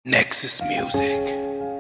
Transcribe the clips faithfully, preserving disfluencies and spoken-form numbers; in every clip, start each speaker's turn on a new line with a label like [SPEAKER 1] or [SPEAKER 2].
[SPEAKER 1] Nexus Music.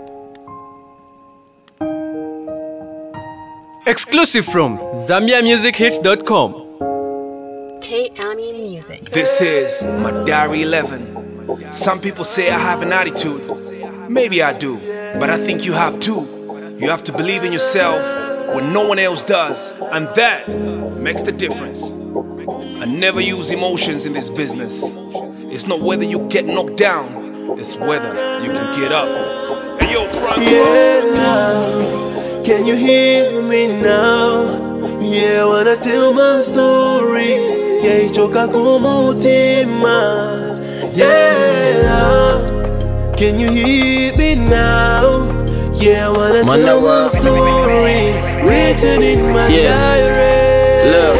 [SPEAKER 2] Exclusive from Zambia Music Hits dot com.
[SPEAKER 3] K-Ami Music.
[SPEAKER 1] This is my Diary eleven. Some people say I have an attitude. Maybe I do, but I think you have too. You have to believe in yourself when no one else does, and that makes the difference. I never use emotions in this business. It's not whether you get knocked down, it's whether you can get up. Hey yo, front row.
[SPEAKER 4] Yeah, now, can you hear me now? Yeah, I wanna tell my story. Yeah, ichoka kumutima. Yeah, now, can you hear me now? Yeah, I wanna
[SPEAKER 5] Man,
[SPEAKER 4] tell
[SPEAKER 5] uh,
[SPEAKER 4] my story. Written in my
[SPEAKER 5] Yeah.
[SPEAKER 4] diary.
[SPEAKER 5] Look,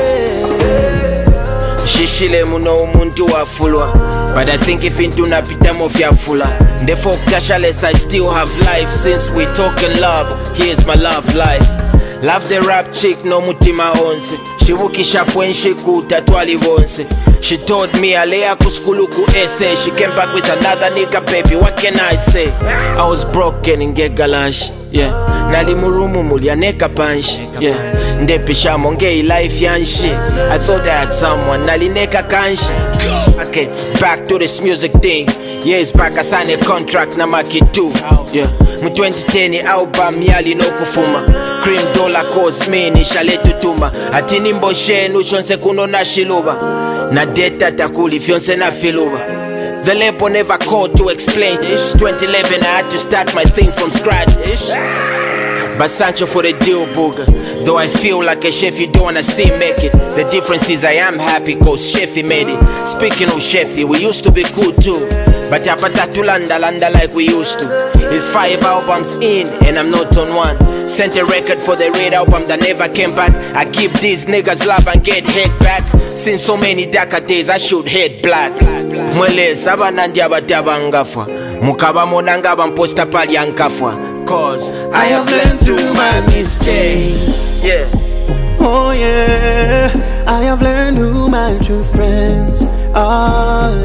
[SPEAKER 5] shishile muno umuntu wafulwa, but I think if into napita mofyafula. Therefore cashless I still have life. Since we talking love, here's my love life. Love the rap chick no mutima onse. Shibukisha pwenshi kutatwali bonse. She told me alea kuskulu ku essay. She came back with another nigga, baby, what can I say? I was broken in gegalash, yeah. Nali murumu mulianeka panshi, yeah. Ndepisha monge life yanshi. I thought I had someone, nali neka kanshi. Okay, back to this music thing. Years back I signed a contract na maki two, yeah. Mu twenty ten album yali no kufuma. Cream dollar cause me ni shale tutuma. Atini mboshe nushonse kuno na shiluba. Na data takuli fionse na filuba. The label never called to explain this. twenty eleven I had to start my thing from scratch. But Sancho for the deal booger. Though I feel like a chef you don't wanna see make it. The difference is I am happy cause Chefy made it. Speaking of Chefy, we used to be cool too. But yapata to landa landa like we used to. It's five albums in and I'm not on one. Sent a record for the red album that never came back. I give these niggas love and get head back. Since so many darker days I should head black. Mwele saba nandia batabangafa. Mukaba monanga bamposta pali ankafwa. Cause I have learned through my mistakes. Yeah.
[SPEAKER 4] Oh yeah, I have learned who my true friends are.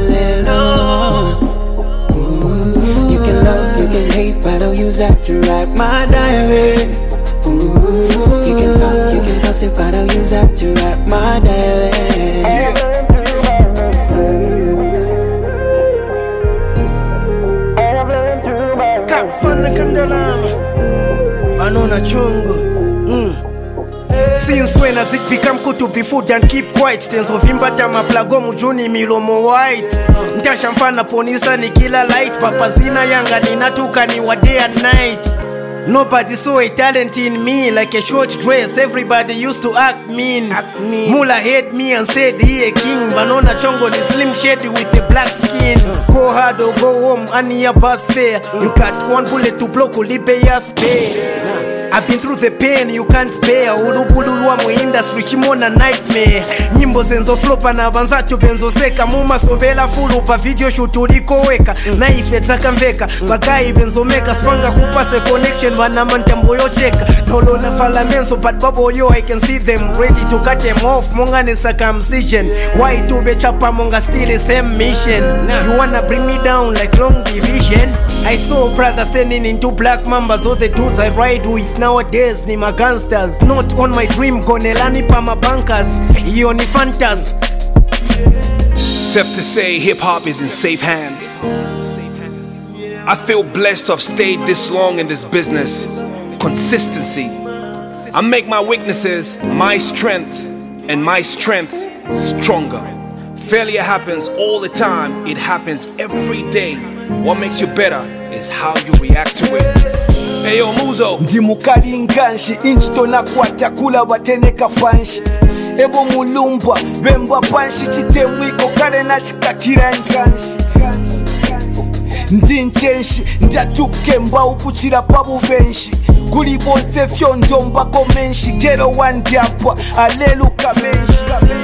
[SPEAKER 4] Ooh, you can love, you can hate, but I'll use that to write my diary. Ooh, you can talk, you can gossip, but I'll use that to write my diary.
[SPEAKER 6] Kafana kandalama Banona chungu mm. Since when has it become good to be food and keep quiet? Tenzo vimbata maplago mujuni milomo white. Ntasha mfana ponisa ni kila light. Papazina yanga ninatuka ni wa day and night. Nobody saw a talent in me. Like a short dress, everybody used to act mean, act mean. Mula hate me and said he a king. Banona chongo the slim shady with a black skin. Go hard or go home, ani ya bus fare. You got one bullet to block, ulipe ya spare. I've been through the pain you can't bear. Urubululwa mu industry chimona nightmare. Nyimbo zenzo flopa na banzacho benzo seka. Muma sobela fulu pa video shoot uliko weka. Na ifeta kamveka bagai benzo meka. Spanga kupase connection wana mantambo yo cheka. Nolo na fala menso but babo yo I can see them ready to cut them off. Monga ne circumcision. Why to be chapa monga still the same mission. You wanna bring me down like long division. I saw brothers standing into black mambas. All the dudes I ride with nowadays ni my gangsters. Not on my dream gonelani pa my bankers. Iyo ni fantas.
[SPEAKER 1] Safe to say hip-hop is in safe hands. I feel blessed to have stayed this long in this business. Consistency. I make my weaknesses my strengths and my strengths stronger. Failure happens all the time. It happens every day. What makes you better is how you react to it. Hey yo Muzo.
[SPEAKER 7] Ndi mukali nganshi inchito na kwata kula wateneka panshi. Ebo mulumbwa bemba panshi chitemwiko kale na chikakira nganshi. Ndi nchenshi ndatuke mba ukuchira pabu benshi. Kuli bonse fyondo mbako menshi. Gero wandiapwa aleluka menshi.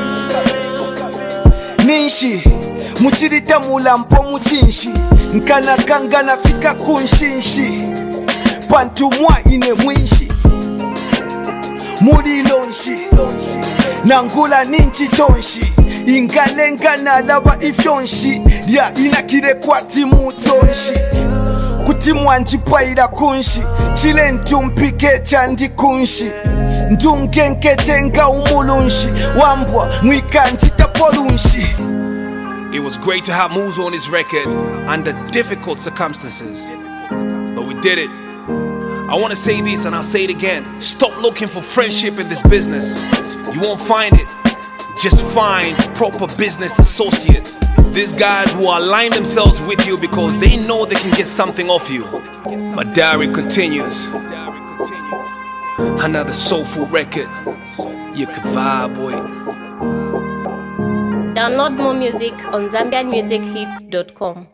[SPEAKER 7] Ninshi muchirita mulampo muchinshi. Nkana kangana fika kunshinshi. Pantu mwa ine mwinshi. Muri lonshi. Nangula ninchi tonshi. Ingalenga na lava ifyonshi. Dia inakire kwa timu tonshi. kuti mwanjipaira kunshi chile ntumpike chandi kunshi ndunkenketenga umulunshi wambwa mwikanjita polunshi.
[SPEAKER 1] It was great to have Muzo on his record under difficult circumstances, but we did it. I want to say this and I'll say it again. Stop looking for friendship in this business. You won't find it. Just find proper business associates. These guys who align themselves with you because they know they can get something off you. My diary continues. Another soulful record. You can vibe with.
[SPEAKER 3] Download more music on zambian music hits dot com.